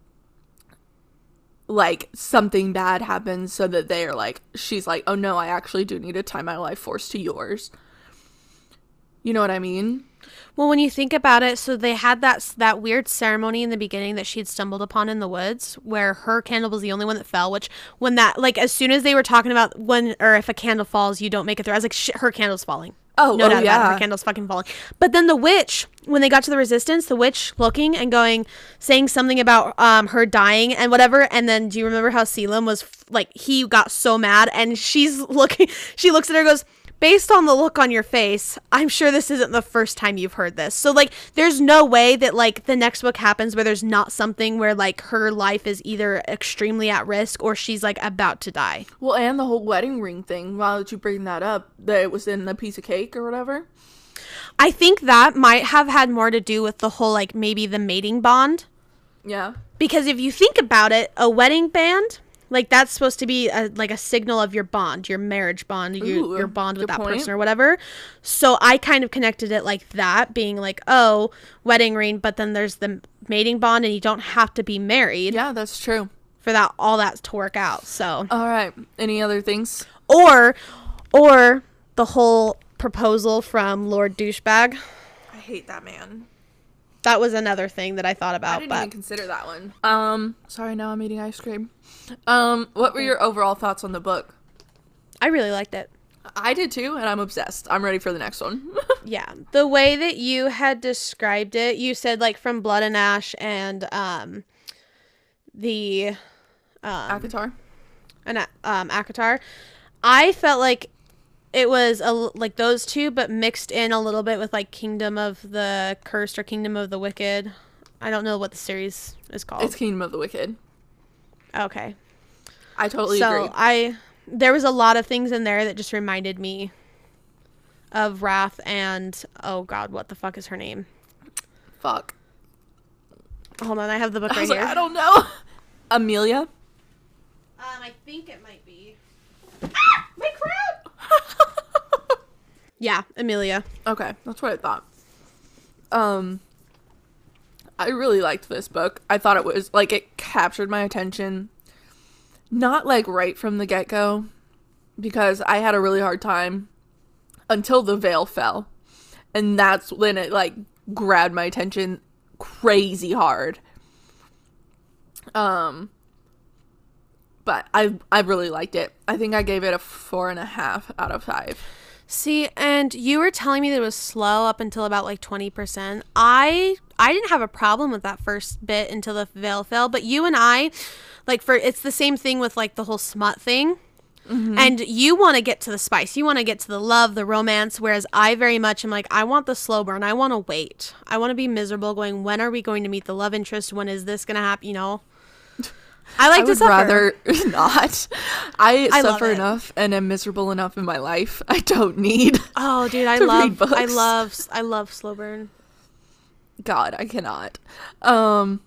like something bad happens so that they're like, she's like, oh no, I actually do need to tie my life force to yours. You know what I mean? Well, when you think about it, so they had that that weird ceremony in the beginning that she'd stumbled upon in the woods where her candle was the only one that fell, which when that, like, as soon as they were talking about when, or if a candle falls, you don't make it through, I was like, shit, her candle's falling. Oh, no oh, doubt yeah. about it, her candle's fucking falling. But then the witch, when they got to the resistance, the witch looking and going, saying something about um her dying and whatever, and then do you remember how Selim was, f- like, he got so mad, and she's looking, she looks at her and goes, based on the look on your face, I'm sure this isn't the first time you've heard this. So, like, there's no way that, like, the next book happens where there's not something where, like, her life is either extremely at risk or she's, like, about to die. Well, and the whole wedding ring thing, now that you bring that up, that it was in the piece of cake or whatever. I think that might have had more to do with the whole, like, maybe the mating bond. Yeah. Because if you think about it, a wedding band... like, that's supposed to be, a, like, a signal of your bond, your marriage bond, your, Ooh, your bond with good that point. person or whatever. So I kind of connected it like that, being like, oh, wedding ring, but then there's the mating bond, and you don't have to be married Yeah, that's true. for that all that to work out. So, All right. Any other things? or, or the whole proposal from Lord Douchebag. I hate that man. That was another thing that I thought about. I didn't but even consider that one. Um, sorry, now I'm eating ice cream. Um, what were your overall thoughts on the book? I really liked it. I did too, and I'm obsessed. I'm ready for the next one. Yeah, the way that you had described it, you said like from Blood and Ash and um, the um, Akatar. and um, Akatar. I felt like it was a, like those two, but mixed in a little bit with like Kingdom of the Cursed or Kingdom of the Wicked. I don't know what the series is called. It's Kingdom of the Wicked. Okay. I totally so agree. I there was a lot of things in there that just reminded me of Wrath and oh god, what the fuck is her name? Fuck. Hold on, I have the book I right was here. like, I don't know. Amelia? Um, I think it might be. Ah, my crown. Yeah, Amelia. Okay, that's what I thought. Um, I really liked this book. I thought it was, like, it captured my attention. Not, like, right from the get-go, because I had a really hard time until the veil fell. And that's when it, like, grabbed my attention crazy hard. Um, but I, I really liked it. I think I gave it a four and a half out of five. See, and you were telling me that it was slow up until about like twenty percent. I I didn't have a problem with that first bit until the veil fell, but you and I, like for it's the same thing with like the whole smut thing. Mm-hmm. And you want to get to the spice. You want to get to the love, the romance, whereas I very much am like, I want the slow burn. I want to wait. I want to be miserable going, when are we going to meet the love interest? When is this going to happen? You know? I like I to would suffer. rather not. I, I love suffer it. enough and am miserable enough in my life. I don't need. Oh, dude, I to love, read books. I love, I love slow burn. God, I cannot. Um.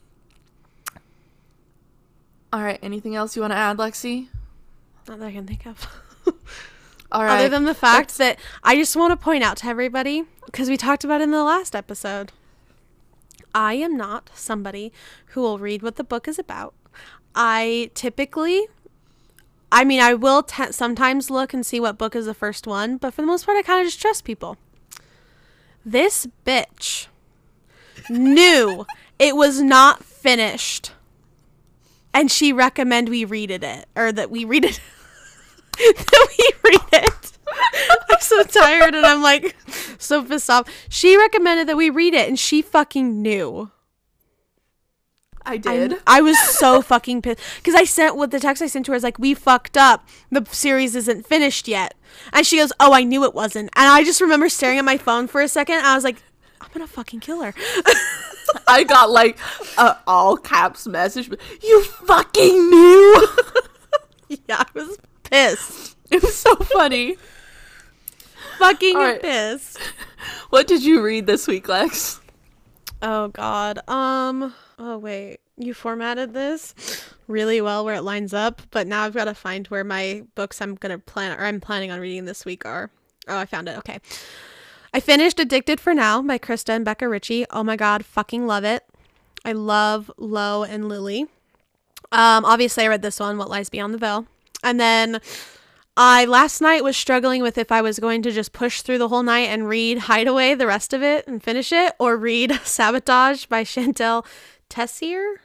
All right. Anything else you want to add, Lexi? Not that I can think of. All right. Other than the fact that I just want to point out to everybody, because we talked about it in the last episode, I am not somebody who will read what the book is about. I typically, I mean, I will t- sometimes look and see what book is the first one, but for the most part, I kind of just trust people. This bitch knew it was not finished, and she recommended we read it, or that we read it, that we read it. I'm so tired, and I'm like so pissed off. She recommended that we read it, and she fucking knew. I did. I'm- I was so fucking pissed because I sent what the text I sent to her is like, we fucked up. The series isn't finished yet. And she goes, oh, I knew it wasn't. And I just remember staring at my phone for a second. And I was like, I'm going to fucking kill her. I got like a all caps message. You fucking knew. Yeah, I was pissed. It was so funny. Fucking All right. pissed. What did you read this week, Lex? Oh, God. Um... Oh, wait. You formatted this really well where it lines up, but now I've got to find where my books I'm going to plan or I'm planning on reading this week are. Oh, I found it. Okay. I finished Addicted for Now by Krista and Becca Ritchie. Oh my God. Fucking love it. I love Lo and Lily. Um, obviously I read this one, What Lies Beyond the Veil. And then I last night was struggling with if I was going to just push through the whole night and read Hideaway, the rest of it, and finish it, or read Sabotage by Chantel Tessier.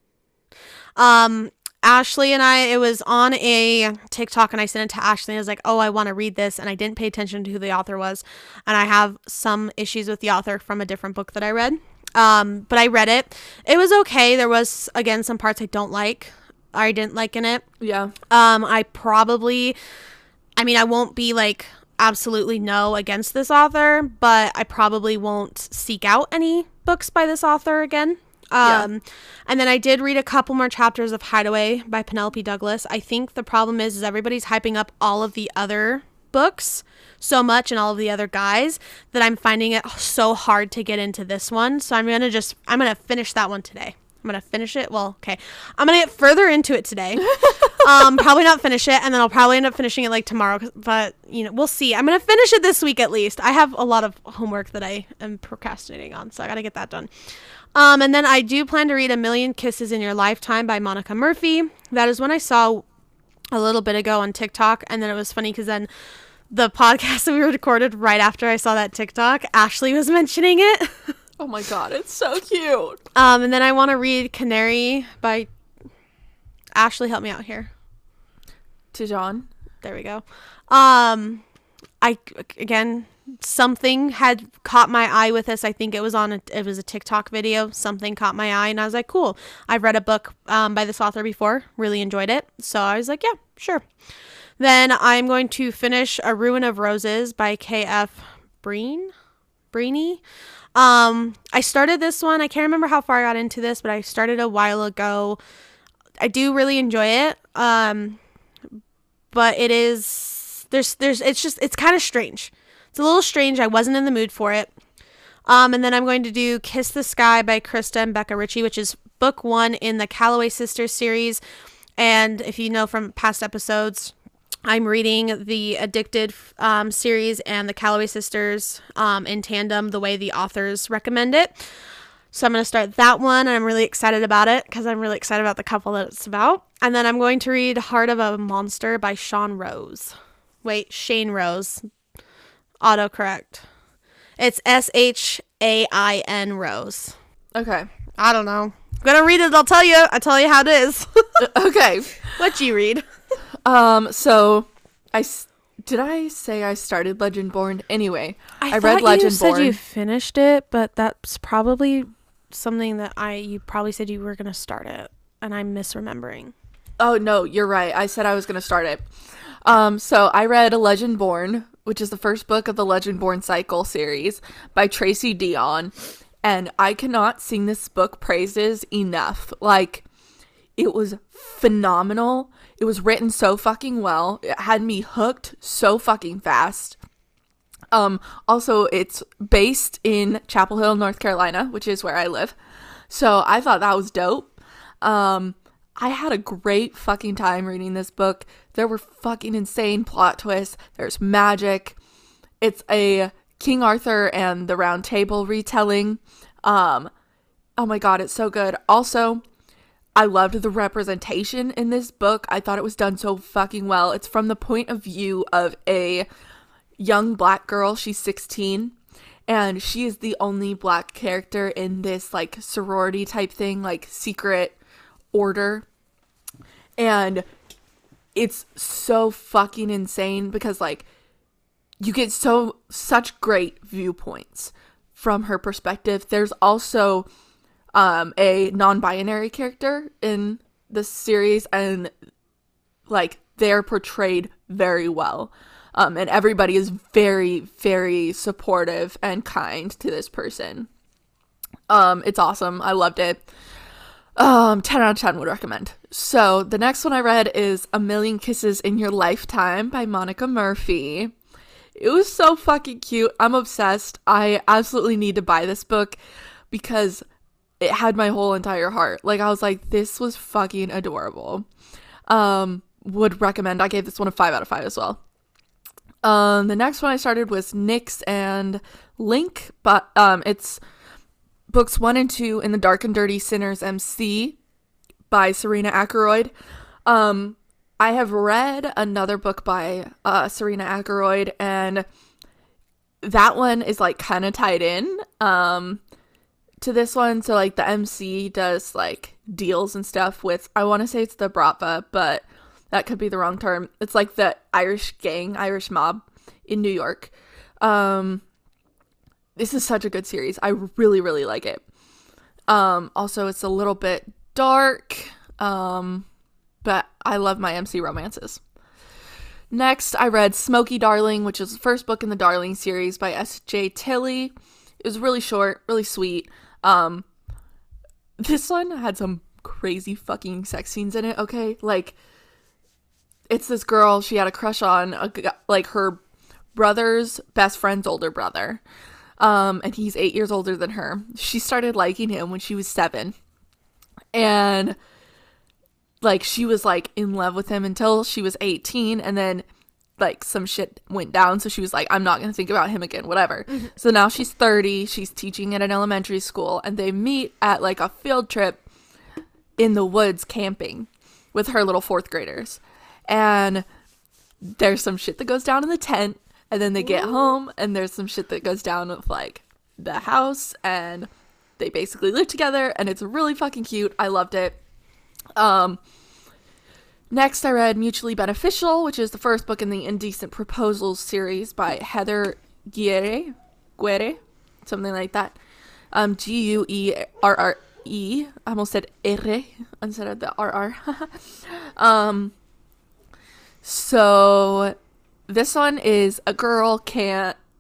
Um, Ashley and I, it was on a TikTok and I sent it to Ashley and I was like, oh, I want to read this. And I didn't pay attention to who the author was. And I have some issues with the author from a different book that I read. Um, but I read it. It was okay. There was, again, some parts I don't like. I didn't like in it. Yeah. Um, I probably, I mean, I won't be like absolutely no against this author, but I probably won't seek out any books by this author again. Um, yeah. And then I did read a couple more chapters of Hideaway by Penelope Douglas. I think the problem is, is everybody's hyping up all of the other books so much and all of the other guys that I'm finding it so hard to get into this one. So I'm going to just, I'm going to finish that one today. I'm going to finish it. Well, okay. I'm going to get further into it today. um, probably not finish it. And then I'll probably end up finishing it like tomorrow. But, you know, we'll see. I'm going to finish it this week at least. I have a lot of homework that I am procrastinating on. So I got to get that done. Um, and then I do plan to read A Million Kisses in Your Lifetime by Monica Murphy. That is one I saw a little bit ago on TikTok. And then it was funny because then the podcast that we recorded right after I saw that TikTok, Ashley was mentioning it. Oh my God, it's so cute. Um, and then I want to read Canary by Ashley. Help me out here. Tijan. There we go. Um, I, again, something had caught my eye with this. I think it was on a, it was a TikTok video. Something caught my eye and I was like, cool. I've read a book um, by this author before. Really enjoyed it. So I was like, yeah, sure. Then I'm going to finish A Ruin of Roses by K F Breen. Breeny. Um, I started this one. I can't remember how far I got into this, but I started a while ago. I do really enjoy it. Um, but it is there's there's it's just it's kind of strange. It's a little strange. I wasn't in the mood for it. Um, and then I'm going to do Kiss the Sky by Krista and Becca Ritchie, which is book one in the Calloway Sisters series. And if you know from past episodes, I'm reading the Addicted um, series and the Calloway Sisters um, in tandem the way the authors recommend it. So I'm going to start that one, and I'm really excited about it because I'm really excited about the couple that it's about. And then I'm going to read Heart of a Monster by Sean Rose. Wait, Shane Rose. Autocorrect. It's S H A I N Rose. Okay. I don't know. I'm going to read it. I'll tell you. I'll tell you how it is. Okay. What'd you read? Um, so I s- did I say I started Legendborn? Anyway, I, I, read thought you Legendborn. said you finished it, but that's probably something that I you probably said you were going to start it, and I'm misremembering. Oh no, you're right. I said I was going to start it. Um, so I read Legendborn, which is the first book of the Legendborn Cycle series by Tracy Deonn, and I cannot sing this book praises enough. Like, it was phenomenal. It was written so fucking well. It had me hooked so fucking fast. Um, also, it's based in Chapel Hill, North Carolina, which is where I live. So I thought that was dope. Um, I had a great fucking time reading this book. There were fucking insane plot twists. There's magic. It's a King Arthur and the Round Table retelling. Um, oh my god, it's so good. Also, I loved the representation in this book. I thought it was done so fucking well. It's from the point of view of a young black girl. She's sixteen, and she is the only black character in this like sorority type thing, like secret order. And it's so fucking insane because like you get so such great viewpoints from her perspective. There's also um a non-binary character in the series, and like they're portrayed very well. Um, and everybody is very, very supportive and kind to this person. Um, it's awesome. I loved it. Um, ten out of ten would recommend. So the next one I read is A Million Kisses in Your Lifetime by Monica Murphy. It was so fucking cute. I'm obsessed. I absolutely need to buy this book because it had my whole entire heart. Like, I was like, this was fucking adorable. Um, would recommend. I gave this one a five out of five as well. Um, the next one I started was Nyx and Link, but um, it's books one and two in the Dark and Dirty Sinners M C by Serena Akeroyd. Um, I have read another book by uh, Serena Akeroyd, and that one is like kind of tied in um, to this one. So like the M C does like deals and stuff with, I want to say it's the Bratva, but that could be the wrong term. It's like the Irish gang, Irish mob in New York. Um, this is such a good series. I really, really like it. Um, also, it's a little bit dark, um, but I love my M C romances. Next, I read Smoky Darling, which is the first book in the Darling series by S J Tilley. It was really short, really sweet. Um, this one had some crazy fucking sex scenes in it, okay? Like, it's this girl she had a crush on, a, like her brother's best friend's older brother. Um, and he's eight years older than her. She started liking him when she was seven. And like she was like in love with him until she was eighteen. And then like some shit went down. So she was like, I'm not going to think about him again, whatever. Mm-hmm. So now she's thirty. She's teaching at an elementary school. And they meet at like a field trip in the woods camping with her little fourth graders. And there's some shit that goes down in the tent, and then they get home, and there's some shit that goes down with like the house, and they basically live together, and it's really fucking cute. I loved it. Um, next I read Mutually Beneficial, which is the first book in the Indecent Proposals series by Heather Guerre, Guerre, something like that. Um, G U E R R E. I almost said R instead of the R R. um. So this one is a girl can't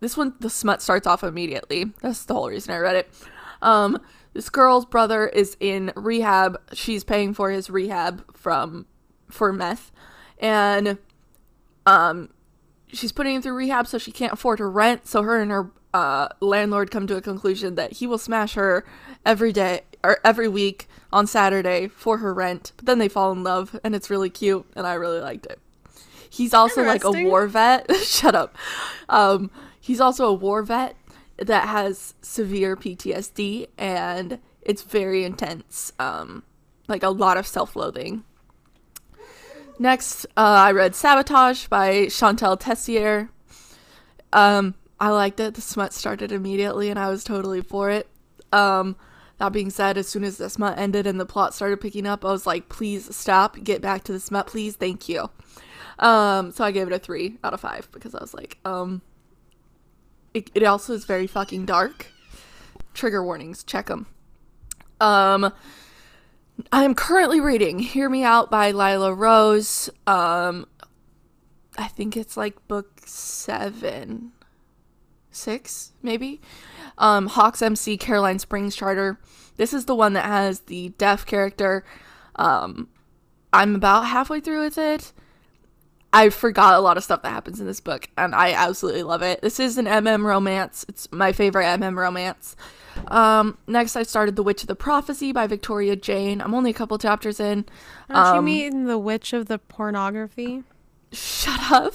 this one, the smut starts off immediately. That's the whole reason I read it. Um, this girl's brother is in rehab. She's paying for his rehab from for meth, and um, she's putting him through rehab so she can't afford her rent. So her and her uh, landlord come to a conclusion that he will smash her every day or every week on Saturday for her rent. But then they fall in love, and it's really cute, and I really liked it. He's also like a war vet. Shut up. Um, he's also a war vet that has severe P T S D, and it's very intense. Um, like a lot of self-loathing. Next, uh, I read Sabotage by Chantal Tessier. Um, I liked it. The smut started immediately, and I was totally for it. Um, that being said, as soon as the smut ended and the plot started picking up, I was like, please stop. Get back to the smut, please. Thank you. Um, so I gave it a three out of five because I was like, um, it, it also is very fucking dark. Trigger warnings, check them. Um, I am currently reading Hear Me Out by Lila Rose. Um, I think it's like book seven, six, maybe. Um, Hawks M C Caroline Springs Charter. This is the one that has the deaf character. Um, I'm about halfway through with it. I forgot a lot of stuff that happens in this book, and I absolutely love it. This is an M M romance. It's my favorite M M romance. Um, next, I started The Witch of the Prophecy by Victoria Jane. I'm only a couple chapters in. Aren't um, you mean the witch of the pornography? Shut up.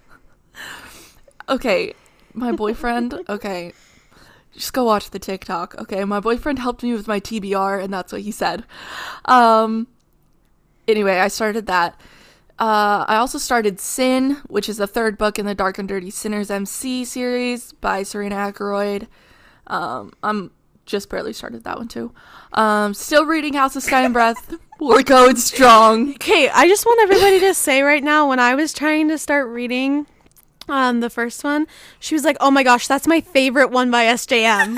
Okay, my boyfriend, okay, just go watch the TikTok, okay? My boyfriend helped me with my T B R, and that's what he said. Um, anyway, I started that. Uh, I also started Sin, which is the third book in the Dark and Dirty Sinners M C series by Serena Ackroyd. Um, I'm just barely started that one too. Um, still reading House of Sky and Breath. We're going strong. Okay, I just want everybody to say right now, when I was trying to start reading um, the first one, she was like, oh my gosh, that's my favorite one by S J M.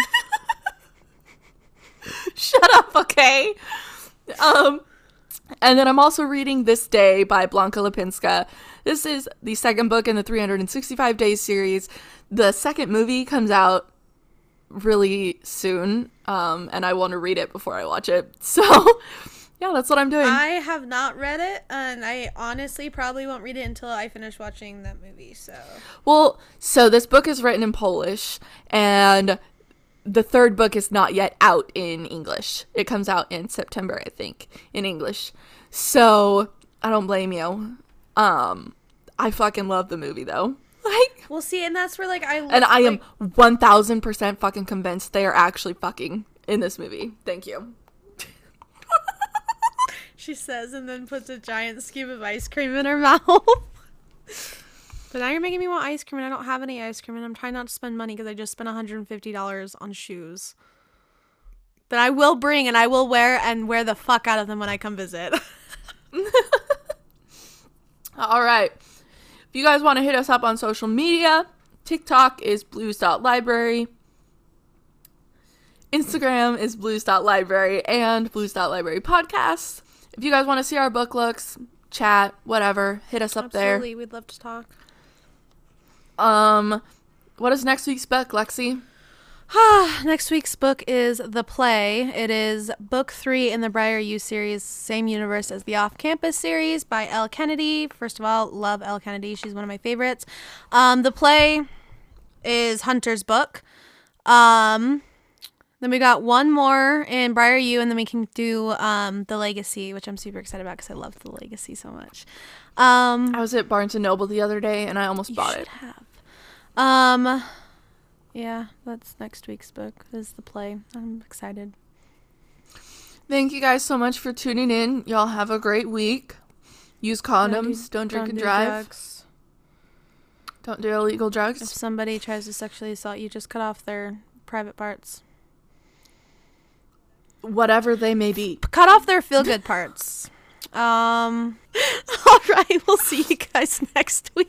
Shut up, okay? Um... And then I'm also reading This Day by Blanca Lipinska. This is the second book in the three hundred sixty-five Days series. The second movie comes out really soon, um, and I want to read it before I watch it. So, yeah, that's what I'm doing. I have not read it, and I honestly probably won't read it until I finish watching that movie, so. Well, so this book is written in Polish, and the third book is not yet out in English. It comes out in September, I think, in English. So, I don't blame you. Um, I fucking love the movie, though. Like, Well, see, and that's where, like, I... and I am like, one thousand percent fucking convinced they are actually fucking in this movie. Thank you. she says, and then puts a giant scoop of ice cream in her mouth. But now you're making me want ice cream, and I don't have any ice cream, and I'm trying not to spend money because I just spent one hundred fifty dollars on shoes that I will bring and I will wear and wear the fuck out of them when I come visit. All right. If you guys want to hit us up on social media, TikTok is blues dot library. Instagram is blues dot library and blues dot library podcast. If you guys want to see our book looks, chat, whatever, hit us up there. Absolutely, we'd love to talk. Um, what is next week's book, Lexi? Next week's book is The Play. It is book three in the Briar U series, same universe as the Off Campus series by Elle Kennedy. First of all, love Elle Kennedy. She's one of my favorites. Um, The Play is Hunter's book. Um, then we got one more in Briar U, and then we can do um, The Legacy, which I'm super excited about because I love The Legacy so much. Um, I was at Barnes and Noble the other day, and I almost you bought should it. have. Um... Yeah, that's next week's book, is The Play. I'm excited. Thank you guys so much for tuning in. Y'all have a great week. Use condoms. Don't, do, don't drink don't and do drive. Drugs. Don't do illegal drugs. If somebody tries to sexually assault you, just cut off their private parts. Whatever they may be. Cut off their feel-good parts. Um, all right, we'll see you guys next week.